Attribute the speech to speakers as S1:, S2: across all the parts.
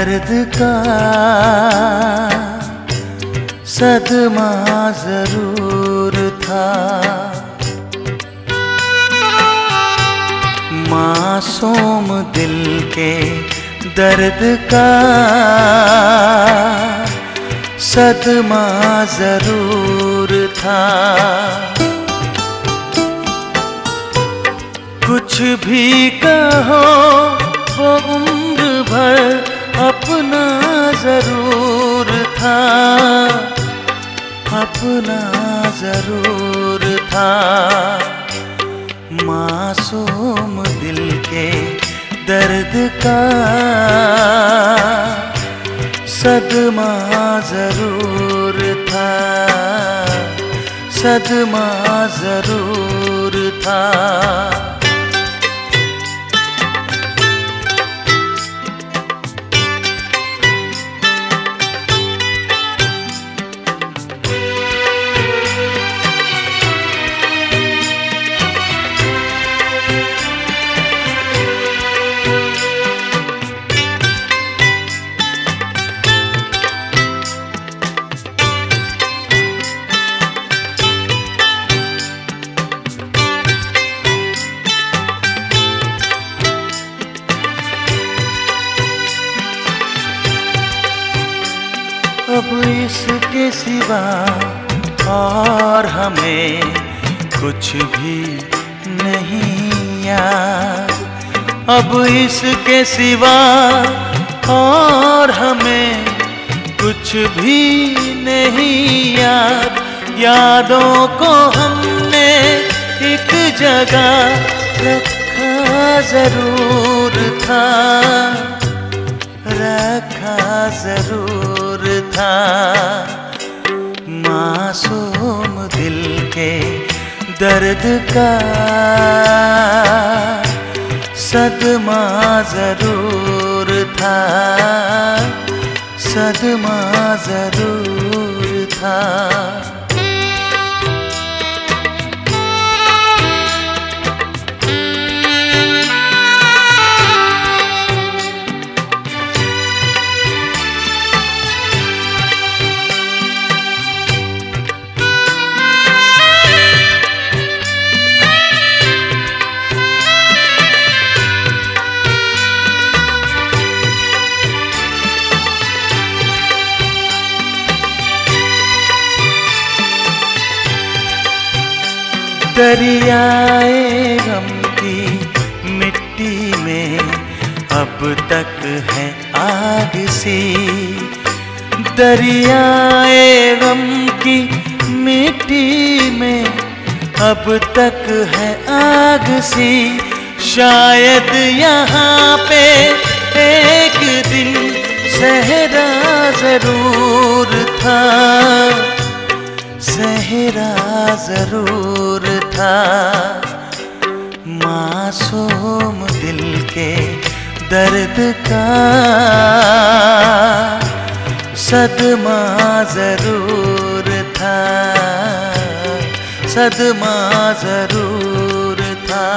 S1: दर्द का सदमा जरूर था। मासूम दिल के दर्द का सदमा जरूर था। कुछ भी कहो वो उम्र भर अपना जरूर था, अपना जरूर था। मासूम दिल के दर्द का सदमा जरूर था, सदमा जरूर था। अब इसके सिवा और हमें कुछ भी नहीं याद। अब इसके सिवा और हमें कुछ भी नहीं याद। यादों को हमने एक जगह रखा जरूर था, रखा जरूर था। मासूम दिल के दर्द का सदमा जरूर था, सदमा जरूर था। दरियाए गम की मिट्टी में अब तक है आग सी। दरियाए गम की मिट्टी में अब तक है आग सी। शायद यहाँ पे एक दिन सहरा जरूर था, सहरा जरूर था। मासूम दिल के दर्द का सदमा जरूर था, सदमा जरूर था।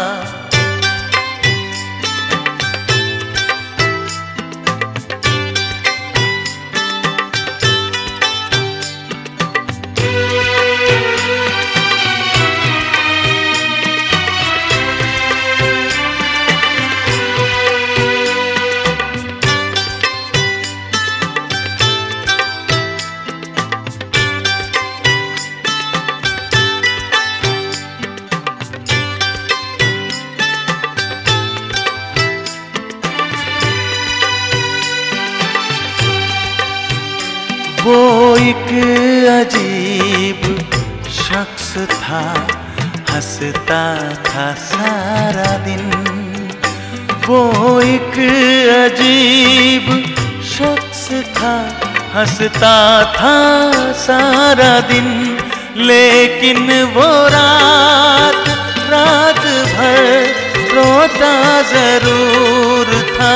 S1: वो एक अजीब शख्स था, हंसता था सारा दिन। वो एक अजीब शख्स था, हंसता था सारा दिन। लेकिन वो रात रात भर रोता जरूर था,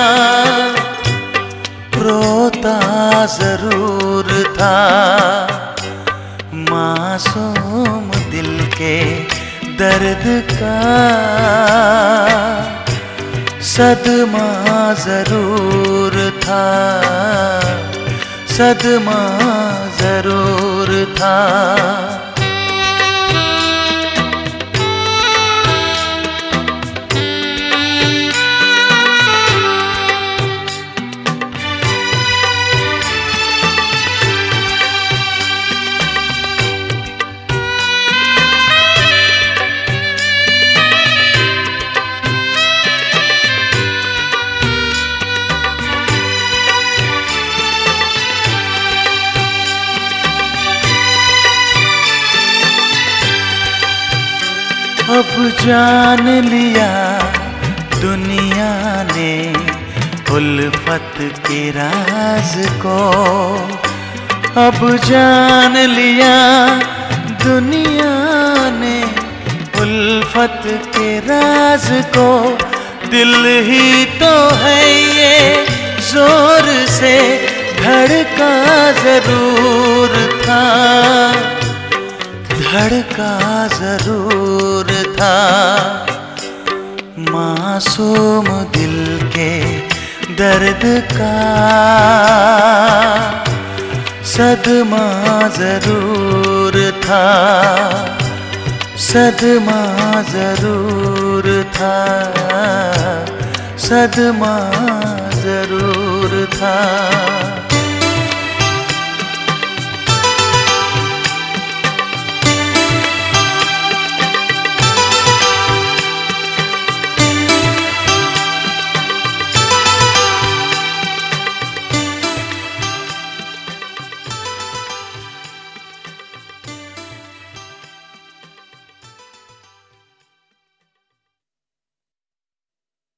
S1: रोता जरूर था। मासूम दिल के दर्द का सदमा जरूर था, सदमा जरूर था। अब जान लिया दुनिया ने उल्फत के राज को, अब जान लिया दुनिया ने उल्फत के राज को। दिल ही तो है ये जोर से धड़का जरूर था, धड़का जरूर था। मासूम दिल के दर्द का सदमा जरूर था, सदमा जरूर था, सदमा जरूर था।